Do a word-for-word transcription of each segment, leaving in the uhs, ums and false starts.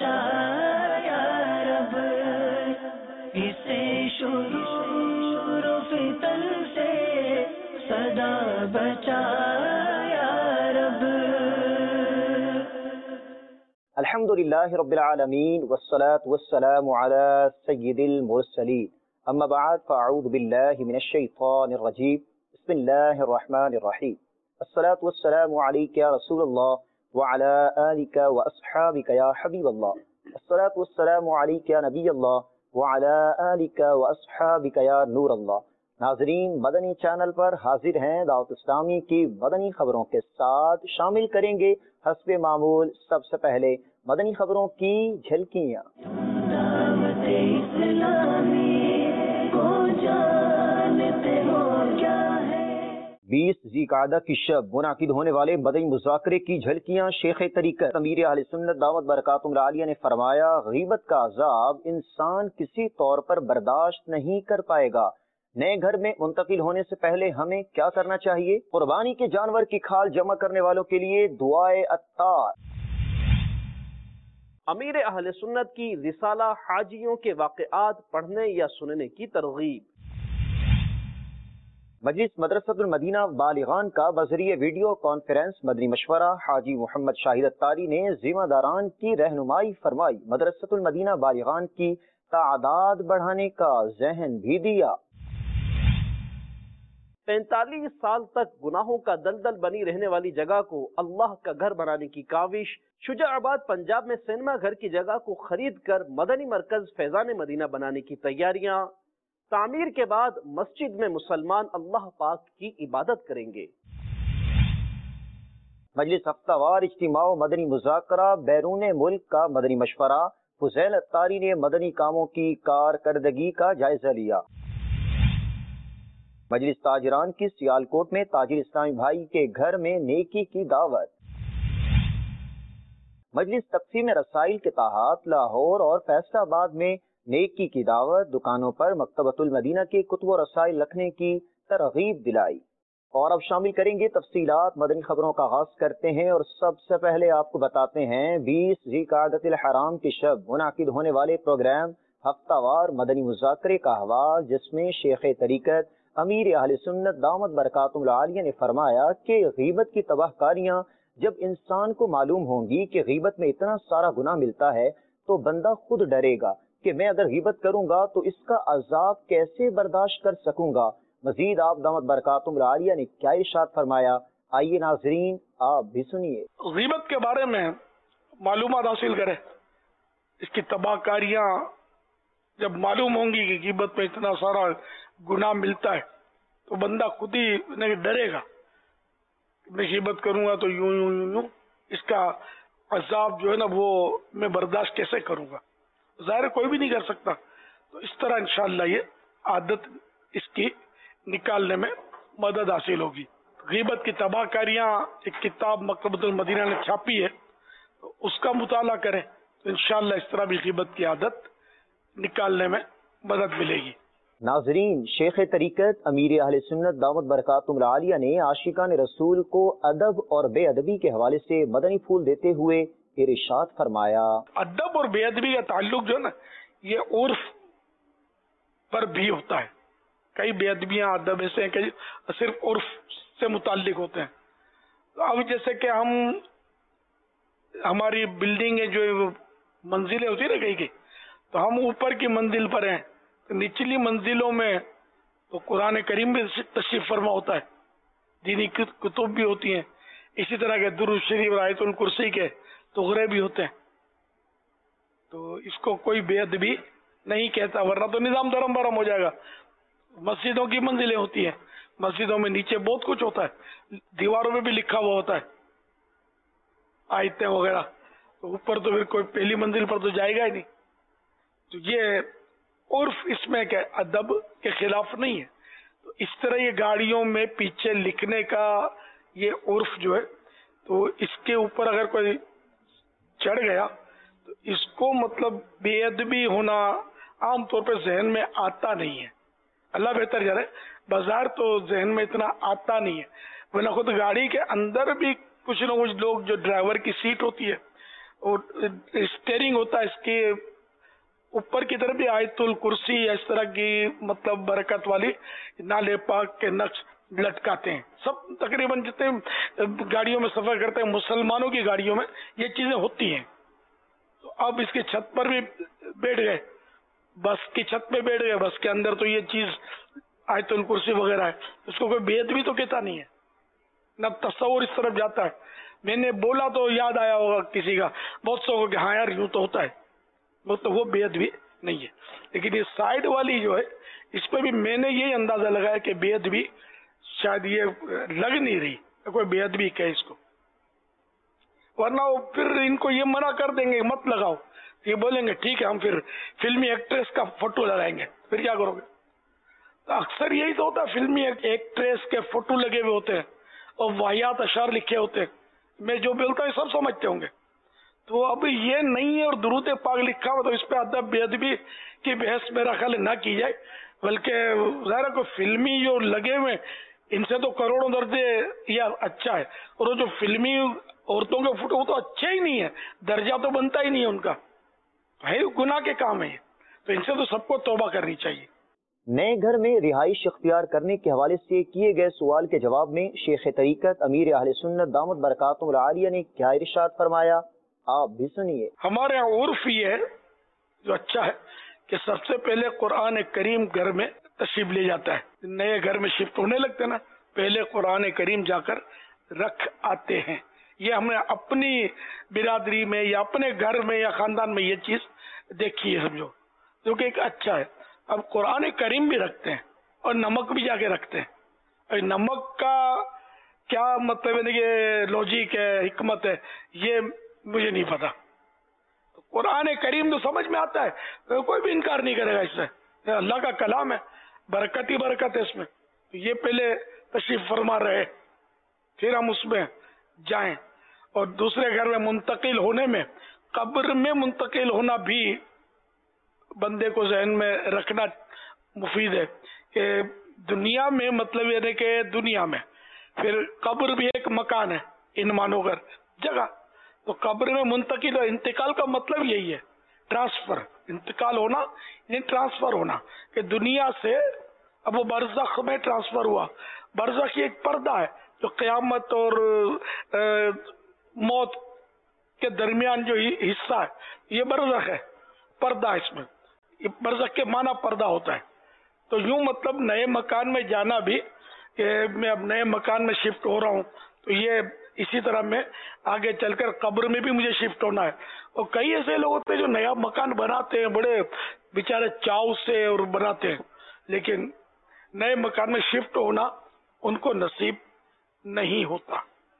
बचा या रब, इसे शुरू फितन से सदा बचा या रब। अल्हम्दुलिल्लाहि रब्बिल आलमीन वस्सलातु वस्सलामु अला सय्यिदिल मुरसलीन, अम्मा बअद फ़अऊज़ु बिल्लाहि मिनश शैतानिर रजीम, बिस्मिल्लाहिर रहमानिर रहीम। अस्सलातु वस्सलामु अलैका या रसूलल्लाह व अला आलिका व अस्हाबिका या हबीबल्लाह। अस्सलातु वस्सलामु अलैका या नबीयल्लाह व अला आलिका व अस्हाबिका या नूरल्लाह। नाज़रीन, मदनी चैनल पर हाजिर हैं दावत इस्लामी की मदनी खबरों के साथ। शामिल करेंगे हस्बे मामूल सबसे पहले मदनी खबरों की झलकियाँ। बीस ज़िलक़ादा की शब मुनाकिद होने वाले मदनी मुज़ाकरे की झलकियाँ। शेख तरीक़त अमीर अहले सुन्नत दामत बरकातुहुल आलिया ने फरमाया, ग़ीबत का अज़ाब इंसान किसी तौर पर बर्दाश्त नहीं कर पाएगा। नए घर में मुंतकिल होने से पहले हमें क्या करना चाहिए? कुर्बानी के जानवर की खाल जमा करने वालों के लिए दुआए अत्तार। अमीर अहले सुन्नत की रिसाला हाजियों के वाक़यात पढ़ने या सुनने की तरगीब। मजलिस मदरसतुल मदीना बालिगान का बज़रिए वीडियो कॉन्फ्रेंस मदनी मशवरा हाजी मोहम्मद शाहिद अत्तारी ने ज़िम्मेदारान की रहनुमाई फरमाई। मदरसतुल मदीना बालिगान की तादाद बढ़ाने का ज़हन भी दिया। पैंतालीस साल तक गुनाहों का दलदल बनी रहने वाली जगह को अल्लाह का घर बनाने की काविश। शुजाआबाद पंजाब में सिनेमा घर की जगह को खरीद कर मदनी मरकज फैजान मदीना बनाने की तैयारियां। तामीर के बाद मस्जिद में मुसलमान अल्लाह पाक की इबादत करेंगे। मजलिस हफ्तावार इज्तिमा मदनी मुज़ाकरा बैरून मुल्क का मदनी मशवरा। फुज़ैल अत्तारी ने मदनी कामों की कारकर्दगी का जायजा लिया। मजलिस ताजरान की सियालकोट में ताजिर इस्लामी भाई के घर में नेकी की दावत। मजलिस तक़सीम रसाइल के तहत लाहौर और फैसलाबाद में नेकी की दावत। दुकानों पर मकतबतुल मदीना के कुतुब व रसाइल रखने की तरगीब दिलाई। और अब शामिल करेंगे तफसीलात। मदनी खबरों का आगाज़ करते हैं और सबसे पहले आपको बताते हैं बीस ज़िलक़ादतिल हराम की शब मुनाकिद होने वाले प्रोग्राम हफ्तावार मदनी मुज़ाकरे का हवाल, जिसमें शेख तरीक़त अमीर अहले सुन्नत दामत बरकातुहुल आलिया ने फरमाया कि ग़ीबत की तबाहकारियाँ जब इंसान को मालूम होंगी कि ग़ीबत में इतना सारा गुनाह मिलता है तो बंदा खुद डरेगा कि मैं अगर ग़ीबत करूंगा तो इसका अज़ाब कैसे बर्दाश्त कर सकूंगा। मजीद आप दामत बरकातुहुल आलिया ने क्या इरशाद फरमाया, आइए नाज़रीन आप भी सुनिए। ग़ीबत के बारे में मालूमात हासिल करें। इसकी तबाहकारियाँ जब मालूम होंगी कि ग़ीबत में इतना सारा गुनाह मिलता है तो बंदा खुद ही नहीं डरेगा, मैं ग़ीबत करूंगा तो यूं यूं यूं यूं इसका अज़ाब जो है ना वो मैं बर्दाश्त कैसे करूंगा। ज़ाहिर कोई भी नहीं कर सकता। तो इस तरह इंशाअल्लाह ये आदत इसकी निकालने में मदद हासिल होगी। ग़ीबत की तबाहकारियाँ एक किताब मकतबतुल मदीना ने छापी है, तो उसका मुताला करें तो इंशाअल्लाह इस तरह भी ग़ीबत की आदत निकालने में मदद मिलेगी। नाज़रीन, शेख तरीक़त अमीर अहले सुन्नत दामत बरकातुहुल आलिया ने आशिकान रसूल को अदब और बेअदबी के हवाले से मदनी फूल देते हुए इरशाद फरमाया। अदब और बेअदबी का ताल्लुक जो है ना ये उर्फ पर भी होता है। कई बेअदबियाँ अदब ऐसे हैं कई सिर्फ उर्फ से मुताल्लिक होते हैं। तो अब जैसे कि हम हमारी बिल्डिंगें जो मंजिलें होती है ना कहीं की, तो हम ऊपर की मंजिल पर हैं तो निचली मंजिलों में तो कुरान करीम भी तशरीफ फरमा होता है, दीनी कुतुब भी होती हैं, इसी तरह के दुरूद शरीफ आयतुल कुर्सी के तुगरे भी होते हैं। तो इसको कोई बेअदबी नहीं कहता, वरना तो निज़ाम धर्म भरम हो जाएगा। मस्जिदों की मंजिलें होती हैं, मस्जिदों में नीचे बहुत कुछ होता है, दीवारों में भी लिखा हुआ होता है आयतें वगैरह, तो ऊपर तो फिर कोई पहली मंजिल पर तो जाएगा ही नहीं। तो ये उर्फ इसमें क्या अदब के खिलाफ नहीं है। तो इस तरह ये गाड़ियों में पीछे लिखने का ये उर्फ जो है, तो इसके ऊपर अगर कोई चढ़ गया तो इसको मतलब बेअदबी होना आमतौर पर जहन में आता नहीं है। अल्लाह बेहतर जाने, बाजार तो जहन में इतना आता नहीं है, वरना खुद गाड़ी के अंदर भी कुछ न कुछ लोग जो ड्राइवर की सीट होती है اور اسٹیئرنگ ہوتا ہے اس کی اوپر کی طرف بھی آیتل کرسی اس طرح کی مطلب برکت والی نالے پاک کے نقش لٹکاتے ہیں. سب تقریباً جتنے گاڑیوں میں سفر کرتے ہیں مسلمانوں کی گاڑیوں میں یہ چیزیں ہوتی ہیں. تو اب اس کی چھت پر بھی بیٹھ گئے, بس کی چھت پہ بیٹھ گئے, بس کے اندر تو یہ چیز آیت الکرسی وغیرہ ہے, اس کو کوئی بید بھی تو کہتا نہیں ہے, نہ تصور اس طرف جاتا ہے. میں نے بولا تو یاد آیا ہوگا کسی کا بہت سو کو کہ ہاں یار یوں تو ہوتا ہے, وہ تو وہ بید بھی نہیں ہے. لیکن یہ سائڈ والی جو ہے اس پہ بھی میں نے یہی اندازہ لگایا کہ بید بھی شاید یہ لگ نہیں رہی, کوئی بید بھی کہ اس کو, ورنہ وہ پھر ان کو یہ منع کر دیں گے مت لگاؤ, یہ بولیں گے ٹھیک ہے ہم پھر فلمی ایکٹریس کا فوٹو لگائیں گے, پھر کیا کرو گے؟ تو اکثر یہی تو ہوتا ہے, فلمی ایکٹریس کے فوٹو لگے ہوئے ہوتے ہیں اور واحیات اشعار لکھے ہوتے ہیں, میں جو بولتا ہوں سب سمجھتے ہوں گے. تو اب یہ نہیں ہے اور درود پاک لکھا ہوا, تو اس پہ ادب بے ادبی کی بحث میرا خیال نہ کی جائے, بلکہ ظاہر کو فلمی جو لگے ہوئے ان سے تو کروڑوں درجے یہ اچھا ہے, اور وہ جو فلمی عورتوں کے فوٹو وہ تو اچھے ہی نہیں ہے, درجہ تو بنتا ہی نہیں ہے ان کا, ہے گناہ کے کام ہے, تو ان سے تو سب کو توبہ کرنی چاہیے. نئے گھر میں رہائش اختیار کرنے کے حوالے سے کیے گئے سوال کے جواب میں شیخ طریقت امیر اہل سنت دامت برکاتہم العالیہ نے کیا ارشاد فرمایا, آپ بھی سنیے. ہمارے یہاں عرف یہ ہے جو اچھا ہے کہ سب سے پہلے قرآن کریم گھر میں تشریف لے جاتا ہے. نئے گھر میں شفٹ ہونے لگتے نا, پہلے قرآن کریم جا کر رکھ آتے ہیں. یہ ہم نے اپنی برادری میں یا اپنے گھر میں یا خاندان میں یہ چیز دیکھی ہے سمجھو, جو کہ ایک اچھا ہے. اب قرآن کریم بھی رکھتے ہیں اور نمک بھی جا کے رکھتے ہیں. اب نمک کا کیا مطلب ہے کہ لوجک ہے, حکمت ہے, یہ مجھے نہیں پتا. قرآن کریم تو سمجھ میں آتا ہے, کوئی بھی انکار نہیں کرے گا اس سے, اللہ کا کلام ہے, برکت ہی برکت ہے اس میں. یہ پہلے تشریف فرما رہے پھر ہم اس میں جائیں. اور دوسرے گھر میں منتقل ہونے میں قبر میں منتقل ہونا بھی بندے کو ذہن میں رکھنا مفید ہے کہ دنیا میں مطلب یہ ہے کہ دنیا میں پھر قبر بھی ایک مکان ہے, ان مانو کر جگہ, تو قبر میں منتقل ہو, انتقال کا مطلب یہی ہے ٹرانسفر, انتقال ہونا یعنی ٹرانسفر ہونا, کہ دنیا سے اب وہ برزخ میں ٹرانسفر ہوا. برزخ یہ ایک پردہ ہے جو قیامت اور موت کے درمیان جو حصہ ہے یہ برزخ ہے, پردہ اس میں, برزخ کے معنی پردہ ہوتا ہے. تو یوں مطلب نئے مکان میں جانا بھی کہ میں اب نئے مکان میں شفٹ ہو رہا ہوں, تو یہ اسی طرح میں آگے چل کر قبر میں بھی مجھے شفٹ ہونا ہے. اور کئی ایسے لوگ ہوتے ہیں جو نیا مکان بناتے ہیں بڑے بیچارے چاؤ سے اور بناتے ہیں, لیکن نئے مکان میں شفٹ ہونا ان کو نصیب نہیں ہوتا.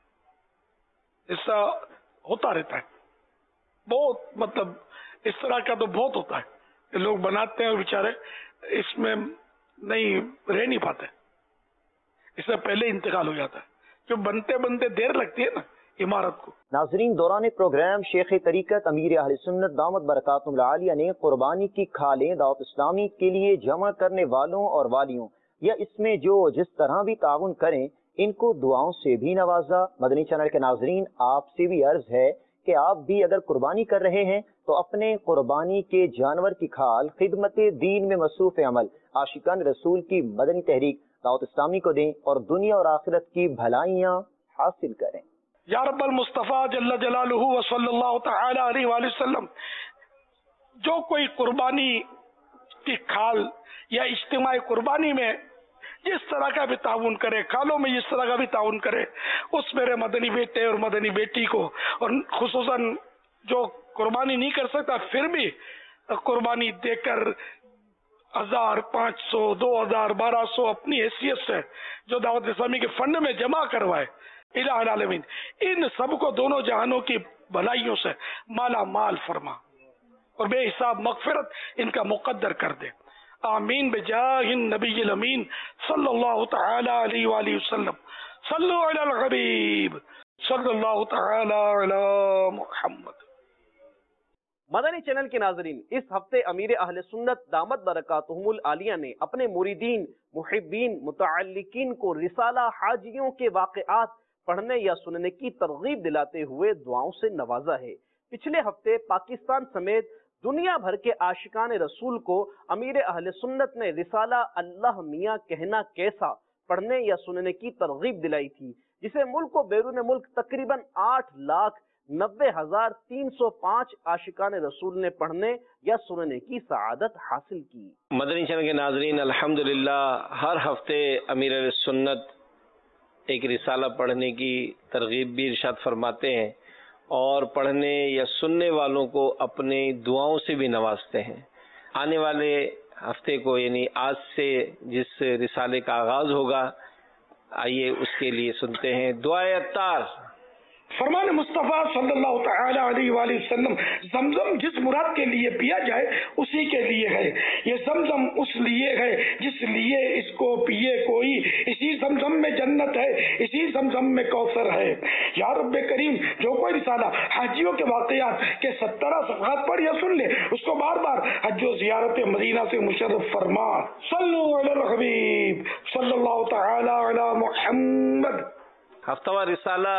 ایسا ہوتا رہتا ہے بہت, مطلب اس طرح کا تو بہت ہوتا ہے کہ لوگ بناتے ہیں اور بیچارے اس میں نہیں رہ نہیں پاتے, اس سے پہلے انتقال ہو جاتا ہے, جو بنتے بنتے دیر لگتی ہے نا عمارت کو. ناظرین, دوران پروگرام شیخ طریقت امیر اہل سنت دامت برکاتہم العالیہ نے قربانی کی کھالیں دعوت اسلامی کے لیے جمع کرنے والوں اور والیوں یا اس میں جو جس طرح بھی تعاون کریں ان کو دعاؤں سے بھی نوازا. مدنی چینل کے ناظرین, آپ سے بھی عرض ہے کہ آپ بھی اگر قربانی کر رہے ہیں تو اپنے قربانی کے جانور کی کھال خدمت دین میں مصروف عمل عاشقان رسول کی مدنی تحریک دعوت اسلامی کو دیں اور دنیا اور آخرت کی بھلائیاں حاصل کریں. یا رب المصطفیٰ جل جلالہ و صلی اللہ تعالی علیہ وآلہ وسلم, جو کوئی قربانی کی کھال یا اجتماع قربانی میں جس طرح کا بھی تعاون کرے, کھالوں میں جس طرح کا بھی تعاون کرے, اس میرے مدنی بیٹے اور مدنی بیٹی کو, اور خصوصاً جو قربانی نہیں کر سکتا پھر بھی قربانی دے کر ہزار, پانچ سو, دو ہزار, بارہ سو اپنی حیثیت سے جو دعوت اسلامی کے فنڈ میں جمع کروائے, الہ العالمین ان سب کو دونوں جہانوں کی بھلائیوں سے مالا مال فرما اور بے حساب مغفرت ان کا مقدر کر دے. آمین بجاہ النبی الامین صلی اللہ تعالی علیہ وآلہ وسلم. صلو علی الحبیب صلی اللہ تعالی علی محمد. مدنی چینل کے ناظرین, اس ہفتے امیر اہل سنت دامت برکاتہم العالیہ نے اپنے مریدین, محبین, متعلقین کو رسالہ حاجیوں کے واقعات پڑھنے یا سننے کی ترغیب دلاتے ہوئے دعاؤں سے نوازا ہے. پچھلے ہفتے پاکستان سمیت دنیا بھر کے عاشقان رسول کو امیر اہل سنت نے رسالہ اللہ میاں کہنا کیسا پڑھنے یا سننے کی ترغیب دلائی تھی، جسے ملک و بیرون ملک تقریباً آٹھ لاکھ نبے ہزار تین سو پانچ عاشقان رسول نے پڑھنے یا سننے کی سعادت حاصل کی۔ مدنی چینل کے ناظرین، الحمدللہ ہر ہفتے امیر اہل سنت ایک رسالہ پڑھنے کی ترغیب بھی ارشاد فرماتے ہیں اور پڑھنے یا سننے والوں کو اپنے دعاؤں سے بھی نوازتے ہیں۔ آنے والے ہفتے کو یعنی آج سے جس رسالے کا آغاز ہوگا، آئیے اس کے لیے سنتے ہیں دعائے عطار۔ فرمان مصطفیٰ صلی اللہ تعالی علیہ وآلہ وسلم، زمزم جس مراد کے لیے پیا جائے اسی کے لیے ہے، یہ زمزم اس لیے ہے جس لیے اس کو پیے کوئی، اسی زمزم میں جنت ہے، اسی زمزم میں کوثر ہے۔ یا رب کریم، جو کوئی رسالہ حاجیوں کے واقعات کے سترہ صفحات پڑھ یا سن لے، اس کو بار بار حج و زیارت مدینہ سے مشرف فرما۔ صلو علی الحبیب صلی اللہ تعالی علی محمد۔ ہفتہ وار رسالہ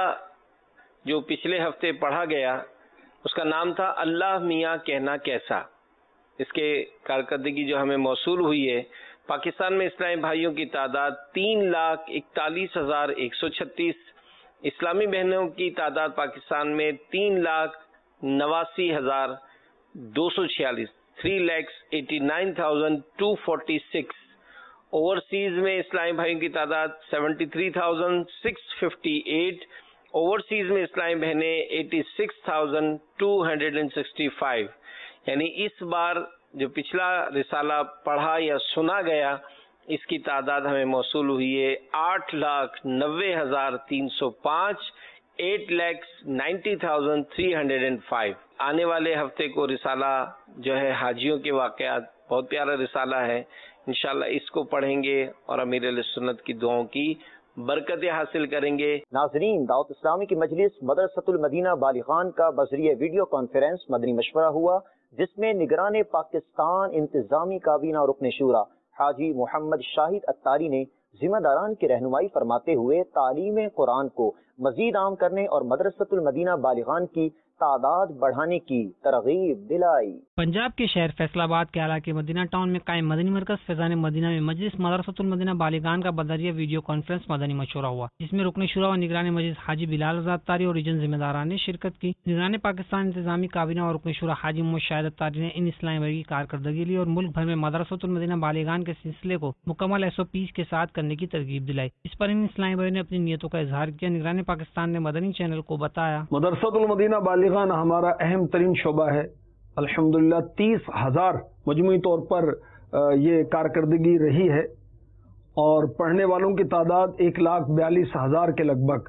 جو پچھلے ہفتے پڑھا گیا اس کا نام تھا اللہ میاں کہنا کیسا۔ اس کے کارکردگی جو ہمیں موصول ہوئی ہے، پاکستان میں اسلامی بھائیوں کی تعداد تین لاکھ اکتالیس ہزار ایک سو چھتیس، اسلامی بہنوں کی تعداد پاکستان میں تین لاکھ نواسی ہزار دو سو چھیالیس، three lakhs eighty nine thousand two forty six. Overseas میں اسلامی بھائیوں کی تعداد seventy three thousand six fifty eight, overseas میں اسلامی بہنیں eighty six thousand two hundred and sixty five. یعنی اس بار جو پچھلا رسالہ پڑھا یا سنا گیا، اس کی تعداد ہمیں موصول ہوئی ہے آٹھ لاکھ نوے ہزار تین سو پانچ، eight lakhs ninety thousand three hundred and five. آنے والے ہفتے کو رسالہ جو ہے حاجیوں کے واقعات، بہت پیارا رسالہ ہے، انشاءاللہ اس کو پڑھیں گے اور امیر اہل سنت کی دعاؤں کی برکتیں حاصل کریں گے۔ ناظرین، دعوت اسلامی کی مجلس مدرسۃ المدینہ بالغان کا بذریعہ ویڈیو کانفرنس مدنی مشورہ ہوا، جس میں نگران پاکستان انتظامی کابینہ اور رکن شورا حاجی محمد شاہد اتاری نے ذمہ داران کی رہنمائی فرماتے ہوئے تعلیم قرآن کو مزید عام کرنے اور مدرسۃ المدینہ بالغان کی تعداد بڑھانے کی ترغیب دلائی۔ پنجاب کے شہر فیصل آباد کے علاقے مدینہ ٹاؤن میں قائم مدنی مرکز فیضان مدینہ میں مجلس مدرسۃ المدینہ بالغان کا بذریعہ ویڈیو کانفرنس مدنی مشورہ ہوا، جس میں رکن شورا و نگران مجلس حاجی بلال رضا اتاری اور ریجن ذمہ داران نے شرکت کی۔ نگران پاکستان انتظامی کابینہ اور رکن شورا حاجی محمد شاہد اتاری نے ان اسلامی بھائی کی کارکردگی لی اور ملک بھر میں مدرسۃ المدینہ بالغان کے سلسلے کو مکمل ایس او پیز کے ساتھ کرنے کی ترغیب دلائی۔ اس پر ان اسلامی بھائی نے اپنی نیتوں کا اظہار کیا۔ نگران پاکستان نے مدنی چینل کو بتایا، مدرسۃ المدینہ بالغان ہمارا اہم ترین شعبہ ہے۔ الحمدللہ تیس ہزار مجموعی طور پر یہ کارکردگی رہی ہے اور پڑھنے والوں کی تعداد ایک لاکھ بیالیس ہزار کے لگ بھگ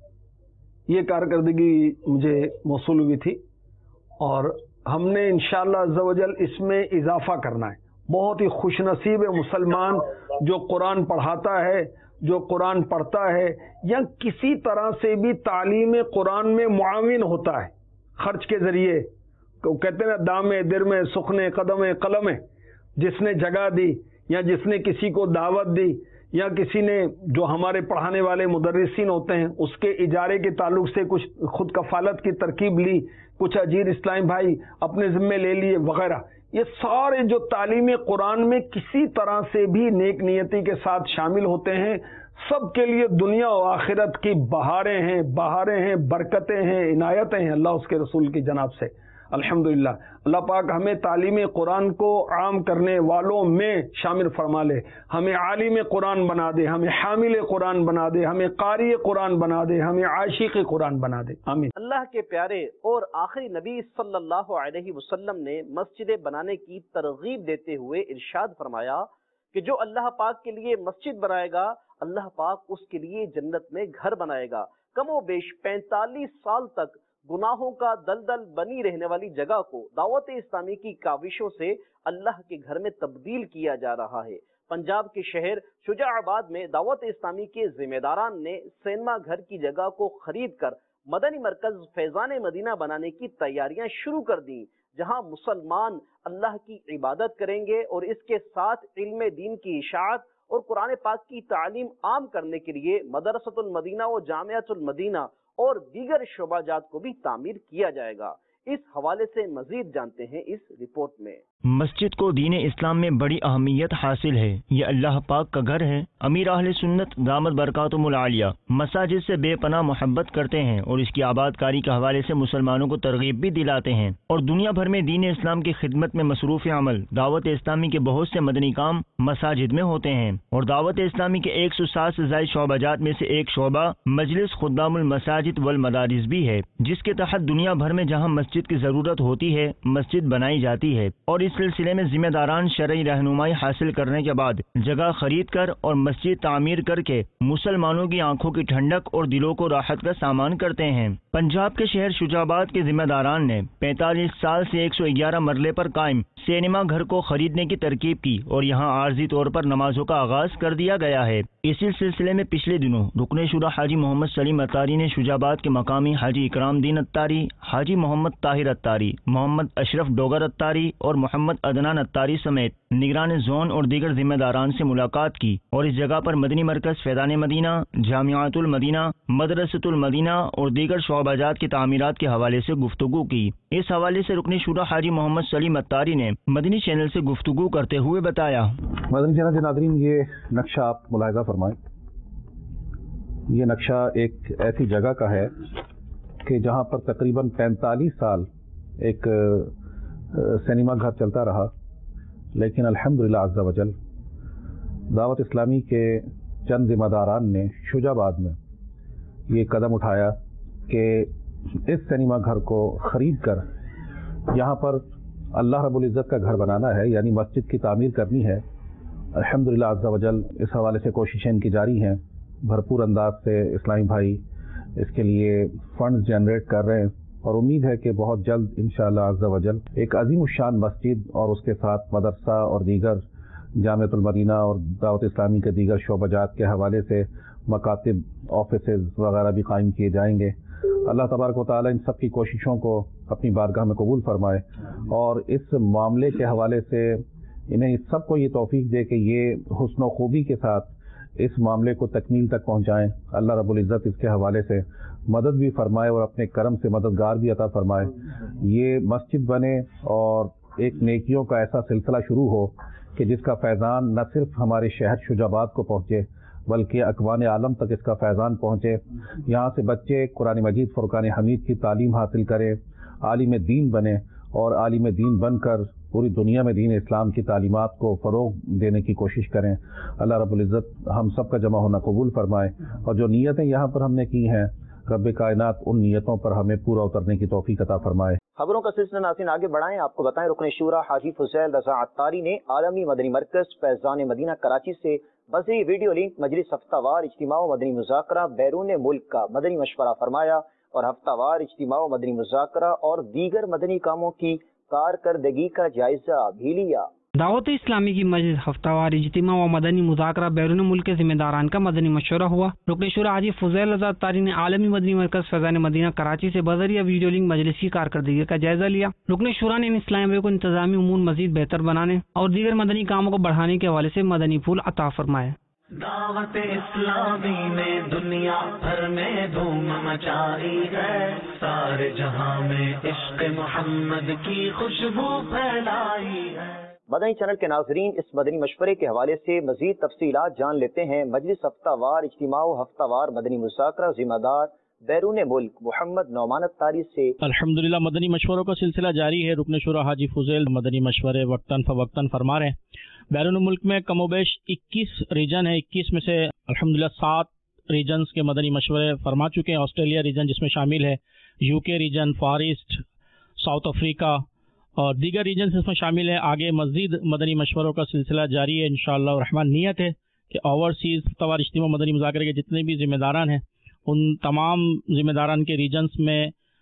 یہ کارکردگی مجھے موصول ہوئی تھی، اور ہم نے انشاءاللہ عز و جل اس میں اضافہ کرنا ہے۔ بہت ہی خوش نصیب ہے مسلمان جو قرآن پڑھاتا ہے، جو قرآن پڑھتا ہے یا کسی طرح سے بھی تعلیم قرآن میں معاون ہوتا ہے، خرچ کے ذریعے۔ کہتے ہیں دام در میں سخن قدم قلم، جس نے جگہ دی یا جس نے کسی کو دعوت دی یا کسی نے جو ہمارے پڑھانے والے مدرسین ہوتے ہیں اس کے اجارے کے تعلق سے کچھ خود کفالت کی ترکیب لی، کچھ اجیر اسلامی بھائی اپنے ذمے لے لیے وغیرہ، یہ سارے جو تعلیم قرآن میں کسی طرح سے بھی نیک نیتی کے ساتھ شامل ہوتے ہیں، سب کے لیے دنیا و آخرت کی بہاریں ہیں، بہاریں ہیں، برکتیں ہیں، عنایتیں ہیں اللہ اس کے رسول کی جناب سے۔ الحمدللہ اللہ پاک ہمیں تعلیم قرآن کو عام کرنے والوں میں شامل فرما لے، ہمیں عالم قرآن بنا دے، ہمیں حامل قرآن بنا دے، ہمیں قاری قرآن بنا دے، ہمیں عاشق قرآن بنا دے، آمین۔ اللہ کے پیارے اور آخری نبی صلی اللہ علیہ وسلم نے مسجدیں بنانے کی ترغیب دیتے ہوئے ارشاد فرمایا کہ جو اللہ پاک کے لیے مسجد بنائے گا، اللہ پاک اس کے لیے جنت میں گھر بنائے گا۔ کم و بیش پینتالیس سال تک گناہوں کا دلدل بنی رہنے والی جگہ کو دعوت اسلامی کی کاوشوں سے اللہ کے گھر میں تبدیل کیا جا رہا ہے۔ پنجاب کے شہر شجاع آباد میں دعوت اسلامی کے ذمہ داران نے سینما گھر کی جگہ کو خرید کر مدنی مرکز فیضان مدینہ بنانے کی تیاریاں شروع کر دیں، جہاں مسلمان اللہ کی عبادت کریں گے اور اس کے ساتھ علم دین کی اشاعت اور قرآن پاک کی تعلیم عام کرنے کے لیے مدرسۃ المدینہ و جامعۃ المدینہ اور دیگر شعبہ جات کو بھی تعمیر کیا جائے گا۔ اس حوالے سے مزید جانتے ہیں اس رپورٹ میں۔ مسجد کو دین اسلام میں بڑی اہمیت حاصل ہے۔ یہ اللہ پاک کا گھر ہے۔ امیر اہل سنت دامت برکاتہم العالیہ مساجد سے بے پناہ محبت کرتے ہیں اور اس کی آباد کاری کے حوالے سے مسلمانوں کو ترغیب بھی دلاتے ہیں، اور دنیا بھر میں دین اسلام کی خدمت میں مصروف عمل دعوت اسلامی کے بہت سے مدنی کام مساجد میں ہوتے ہیں، اور دعوت اسلامی کے ایک سو سات سے زائد شعبہ جات میں سے ایک شعبہ مجلس خدام المساجد والمدارس بھی ہے، جس کے تحت دنیا بھر میں جہاں مسجد کی ضرورت ہوتی ہے مسجد بنائی جاتی ہے، اور اس سلسلے میں ذمہ داران شرعی رہنمائی حاصل کرنے کے بعد جگہ خرید کر اور مسجد تعمیر کر کے مسلمانوں کی آنکھوں کی ٹھنڈک اور دلوں کو راحت کا سامان کرتے ہیں۔ پنجاب کے شہر شجاع آباد کے ذمہ داران نے پینتالیس سال سے ایک سو گیارہ مرلے پر قائم سینما گھر کو خریدنے کی ترکیب کی اور یہاں عارضی طور پر نمازوں کا آغاز کر دیا گیا ہے۔ اسی سلسلے میں پچھلے دنوں رکن شورا حاجی محمد سلیم اتاری نے شجاع آباد کے مقامی حاجی اکرام دین اتاری، حاجی محمد طاہر اتاری، محمد اشرف ڈوگر اتاری اور محمد عدنان اتاری سمیت نگران زون اور دیگر ذمہ داران سے ملاقات کی اور اس جگہ پر مدنی مرکز فیضان مدینہ، جامعۃ المدینہ، مدرسۃ المدینہ اور دیگر شعبہ جات کی تعمیرات کے حوالے سے گفتگو کی۔ اس حوالے سے رکن شورا حاجی محمد سلیم اتاری نے مدنی چینل سے گفتگو کرتے ہوئے بتایا۔ مدنی چینل کے ناظرین، یہ نقشہ آپ ملاحظہ فرمائیں۔ یہ نقشہ ایک ایسی جگہ کا ہے کہ جہاں پر تقریباً پینتالیس سال ایک سینما گھر چلتا رہا، لیکن الحمدللہ عز و جل دعوت اسلامی کے چند ذمہ داران نے شجاع آباد میں یہ قدم اٹھایا کہ اس سینما گھر کو خرید کر یہاں پر اللہ رب العزت کا گھر بنانا ہے، یعنی مسجد کی تعمیر کرنی ہے۔ الحمدللہ عز و جل اس حوالے سے کوششیں ان کی جاری ہیں، بھرپور انداز سے اسلامی بھائی اس کے لیے فنڈز جنریٹ کر رہے ہیں، اور امید ہے کہ بہت جلد انشاءاللہ عز و جل ایک عظیم الشان مسجد اور اس کے ساتھ مدرسہ اور دیگر جامعۃ المدینہ اور دعوت اسلامی کے دیگر شعبہ جات کے حوالے سے مکاتب، آفیسز وغیرہ بھی قائم کیے جائیں گے۔ اللہ تبارک و تعالی ان سب کی کوششوں کو اپنی بارگاہ میں قبول فرمائے اور اس معاملے کے حوالے سے انہیں سب کو یہ توفیق دے کہ یہ حسن و خوبی کے ساتھ اس معاملے کو تکمیل تک پہنچائیں۔ اللہ رب العزت اس کے حوالے سے مدد بھی فرمائے اور اپنے کرم سے مددگار بھی عطا فرمائے، یہ مسجد بنے اور ایک نیکیوں کا ایسا سلسلہ شروع ہو کہ جس کا فیضان نہ صرف ہمارے شہر شجاع آباد کو پہنچے بلکہ اکوان عالم تک اس کا فیضان پہنچے۔ یہاں سے بچے قرآن مجید فرقان حمید کی تعلیم حاصل کریں، عالم دین بنے اور عالم دین بن کر پوری دنیا میں دین اسلام کی تعلیمات کو فروغ دینے کی کوشش کریں۔ اللہ رب العزت ہم سب کا جمع ہونا قبول فرمائے، اور جو نیتیں یہاں پر ہم نے کی ہیں رب کائنات ان نیتوں پر ہمیں پورا اترنے کی توفیق عطا فرمائے۔ خبروں کا سلسلہ ناظرین آگے بڑھائیں، آپ کو بتائیں رکن شورا حاجی فضیل رضا عطاری نے عالمی مدنی مرکز فیضان مدینہ کراچی سے بذریعہ ویڈیو لنک مجلس ہفتہ وار اجتماع و مدنی مذاکرہ بیرون ملک کا مدنی مشورہ فرمایا اور ہفتہ وار اجتماع و مدنی مذاکرہ اور دیگر مدنی کاموں کی کارکردگی کا جائزہ بھی لیا۔ دعوت اسلامی کی مجلس ہفتہ وار اجتماع و مدنی مذاکرہ بیرون ملک کے ذمہ داران کا مدنی مشورہ ہوا۔ رکن شورا حاجی فضیل رضا عطاری نے عالمی مدنی مرکز فیضان مدینہ کراچی سے بذریعہ ویڈیو لنک مجلس کی کارکردگی کا جائزہ لیا۔ رکن شورا نے ان اسلامی بھائی کو انتظامی امور مزید بہتر بنانے اور دیگر مدنی کاموں کو بڑھانے کے حوالے سے مدنی پھول عطا فرمائے۔ دعوت اسلامی نے دنیا بھر میں دھوم مچائی ہے، سارے جہاں میں عشق محمد کی خوشبو پھیلائی ہے۔ مدنی چینل کے ناظرین، اس مدنی مشورے کے حوالے سے مزید تفصیلات جان لیتے ہیں مجلس ہفتہ وار اجتماع و ہفتہ وار مدنی مذاکرہ ذمہ دار بیرون ملک محمد نعمان اتاری سے۔ الحمدللہ مدنی مشوروں کا سلسلہ جاری ہے۔ رکن شورا حاجی فضیل مدنی مشورے وقتاً فوقتاً فرما رہے ہیں۔ بیرون ملک میں کم و بیش اکیس ریجن ہے، اکیس میں سے الحمدللہ سات ریجنز کے مدنی مشورے فرما چکے ہیں۔ آسٹریلیا ریجن جس میں شامل ہے، U K region, far east, South Africa اور دیگر ریجنز اس میں شامل ہیں۔ آگے مزید مدنی مشوروں کا سلسلہ جاری ہے انشاءاللہ الرحمن۔ نیت ہے کہ اوورسیز ہفتہ اجتماع مدنی مذاکرے کے جتنے بھی ذمہ داران ہیں ان تمام ذمہ داران کے ریجنز میں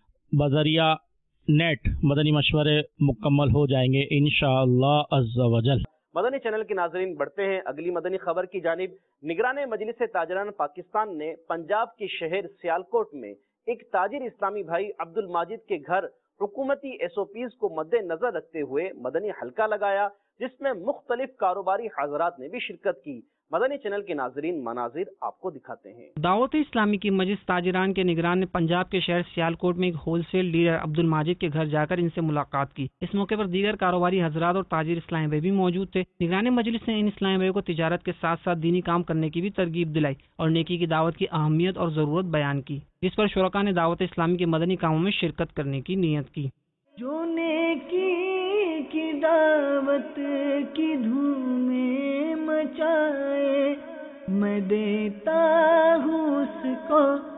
بذریعہ نیٹ مدنی مشورے مکمل ہو جائیں گے انشاءاللہ عز و جل۔ مدنی چینل کے ناظرین بڑھتے ہیں اگلی مدنی خبر کی جانب۔ نگران مجلس تاجران پاکستان نے پنجاب کے شہر سیالکوٹ میں ایک تاجر اسلامی بھائی عبد الماجد کے گھر حکومتی ایس او پیز کو مد نظر رکھتے ہوئے مدنی حلقہ لگایا، جس میں مختلف کاروباری حضرات نے بھی شرکت کی۔ مدنی چینل کے ناظرین مناظر آپ کو دکھاتے ہیں۔ دعوت اسلامی کی مجلس تاجران کے نگران نے پنجاب کے شہر سیالکوٹ میں ایک whole cell dealer Abdul Majid کے گھر جا کر ان سے ملاقات کی۔ اس موقع پر دیگر کاروباری حضرات اور تاجر اسلامی بھائی بھی موجود تھے۔ نگران مجلس نے ان اسلامی بھائی کو تجارت کے ساتھ ساتھ دینی کام کرنے کی بھی ترغیب دلائی اور نیکی کی دعوت کی اہمیت اور ضرورت بیان کی، جس پر شرکاء نے دعوت اسلامی کے مدنی کاموں میں شرکت کرنے کی نیت کی۔ جو نیکی کی دعوت کی دھومیں مچائے، میں دیتا ہوں اس کو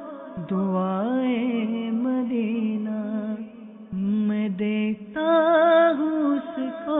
دعائے مدینہ، میں دیتا ہوں اس کو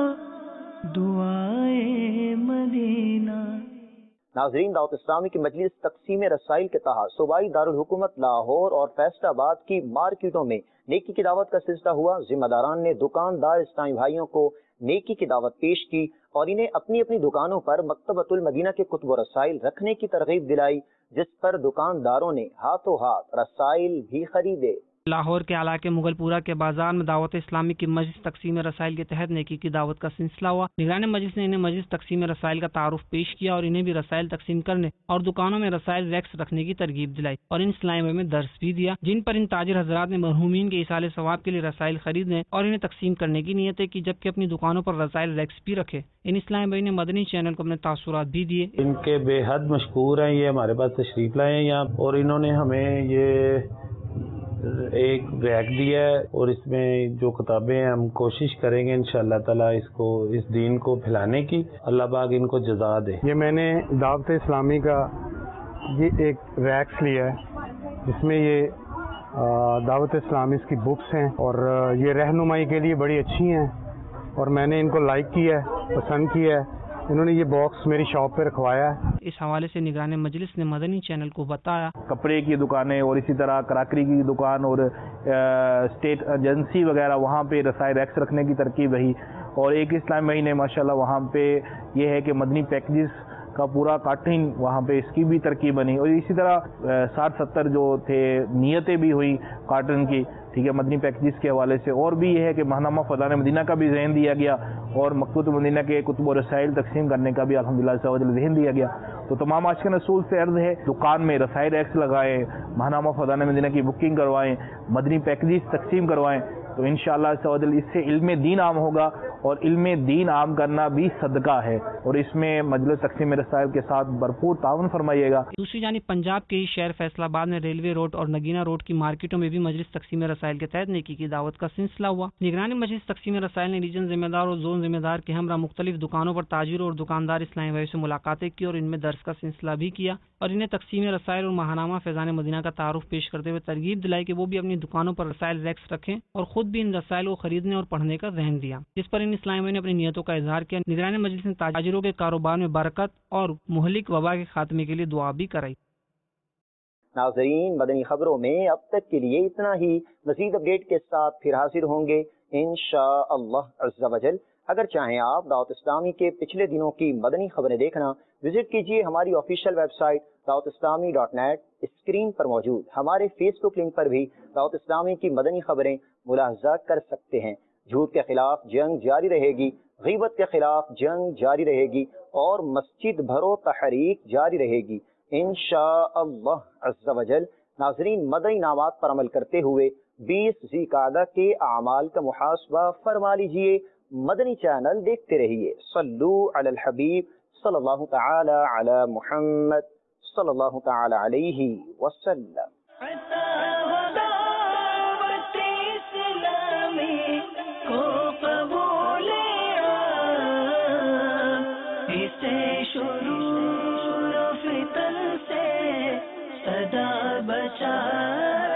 دعائے مدینہ۔ ناظرین، دعوت اسلامی کی مجلس تقسیم رسائل کے تحت صوبائی دارالحکومت لاہور اور فیصل آباد کی مارکیٹوں میں نیکی کی دعوت کا سلسلہ ہوا۔ ذمہ داران نے دکاندار اسلامی بھائیوں کو نیکی کی دعوت پیش کی اور انہیں اپنی اپنی دکانوں پر مکتبۃ المدینہ کے کتب و رسائل رکھنے کی ترغیب دلائی، جس پر دکانداروں نے ہاتھوں ہاتھ رسائل بھی خریدے۔ لاہور کے علاقے مغل پورہ کے بازار میں دعوت اسلامی کی مجلس تقسیم رسائل کے تحت نیکی کی دعوت کا سلسلہ ہوا۔ نگران مجلس نے انہیں مجلس تقسیم رسائل کا تعارف پیش کیا اور انہیں بھی رسائل تقسیم کرنے اور دکانوں میں رسائل ریکس رکھنے کی ترغیب دلائی اور ان اسلامی میں درس بھی دیا، جن پر ان تاجر حضرات نے مرحومین کے ایصال ثواب کے لیے رسائل خریدنے اور انہیں تقسیم کرنے کی نیت کی، جبکہ اپنی دکانوں پر رسائل ریکس بھی رکھے۔ ان اسلامی بھائی نے مدنی چینل کو اپنے تاثرات بھی دیے۔ ان کے بے حد مشکور ہیں، یہ ہمارے پاس تشریف لائے ہیں یہاں، اور انہوں نے ہمیں یہ ایک ریک دیا ہے اور اس میں جو کتابیں ہیں ہم کوشش کریں گے انشاءاللہ تعالیٰ اس کو اس دین کو پھیلانے کی، اللہ پاک ان کو جزا دے۔ یہ میں نے دعوت اسلامی کا یہ ایک ریکس لیا ہے جس میں یہ دعوت اسلامی کی بکس ہیں اور یہ رہنمائی کے لیے بڑی اچھی ہیں اور میں نے ان کو لائک کیا ہے، پسند کیا ہے۔ انہوں نے یہ باکس میری شاپ پہ رکھوایا ہے۔ اس حوالے سے نگران مجلس نے مدنی چینل کو بتایا کپڑے کی دکانیں اور اسی طرح کراکری کی دکان اور اسٹیٹ ایجنسی وغیرہ وہاں پہ رسائل ریکس رکھنے کی ترکیب رہی، اور ایک اسلامی بھائی نے ماشاءاللہ وہاں پہ یہ ہے کہ مدنی پیکجز کا پورا کارٹن وہاں پہ اس کی بھی ترکیب بنی، اور اسی طرح ساٹھ ستر جو تھے نیتیں بھی ہوئی کارٹن کی، ٹھیک ہے، مدنی پیکجز کے حوالے سے۔ اور بھی یہ ہے کہ ماہنامہ فضائل مدینہ کا بھی ذہن دیا گیا اور مکتبۃ مدینہ کے کتب و رسائل تقسیم کرنے کا بھی الحمدللہ سے ذہن دیا گیا۔ تو تمام عاشقان رسول سے عرض ہے دکان میں رسائل ریکس لگائیں، ماہنامہ فضائل مدینہ کی بکنگ کروائیں، مدنی پیکجز تقسیم کروائیں، تو انشاءاللہ سے اس سے علم دین عام ہوگا، اور علم دین عام کرنا بھی صدقہ ہے، اور اس میں مجلس تقسیم رسائل کے ساتھ بھرپور تعاون فرمائیے گا۔ دوسری جانب پنجاب کے ہی شہر فیصل آباد میں ریلوے روڈ اور نگینہ روڈ کی مارکیٹوں میں بھی مجلس تقسیم رسائل کے تحت نیکی کی دعوت کا سلسلہ ہوا۔ نگران مجلس تقسیم رسائل نے ریجن ذمہ دار اور زون ذمہ دار کے ہمراہ مختلف دکانوں پر تاجروں اور دکاندار اسلامی بھائی سے ملاقاتیں کی اور ان میں درس کا سلسلہ بھی کیا، اور انہیں تقسیم رسائل اور ماہنامہ فیضان مدینہ کا تعارف پیش کرتے ہوئے ترغیب دلائی کہ وہ بھی اپنی دکانوں پر رسائل ریکس رکھیں، اور خود بھی ان رسائل کو خریدنے اور پڑھنے کا ذہن دیا، جس پر ان اسلامی بھائی نے اپنی نیتوں کا اظہار کیا۔ نگران مجلس نے تاجروں کے کاروبار میں برکت اور مہلک وبا کے خاتمے کے لیے دعا بھی کرائی۔ ناظرین، مدنی خبروں میں اب تک کے لیے اتنا ہی۔ مزید اپڈیٹ کے ساتھ پھر حاضر ہوں گے انشاءاللہ عز و جل۔ اگر چاہیں آپ دعوت اسلامی کے پچھلے دنوں کی مدنی خبریں دیکھنا، وزٹ کیجیے ہماری آفیشیل ویب سائٹ دعوت اسلامی ڈاٹ نیٹ۔ اسکرین پر موجود ہمارے فیس بک لنک پر بھی دعوت اسلامی کی مدنی خبریں ملاحظہ کر سکتے ہیں۔ جھوٹ کے خلاف جنگ جاری رہے گی، غیبت کے خلاف جنگ جاری رہے گی، اور مسجد بھرو تحریک جاری رہے گی انشاءاللہ عز و جل۔ ناظرین، مدنی انعامات پر عمل کرتے ہوئے بیس ذی القعدہ کے اعمال کا محاسبہ فرما لیجئے۔ مدنی چینل دیکھتے رہیے۔ صلو علی الحبیب صلی اللہ تعالی علی محمد صلی اللہ تعالی علیہ وسلم۔ شروع فتن سے صدا بچا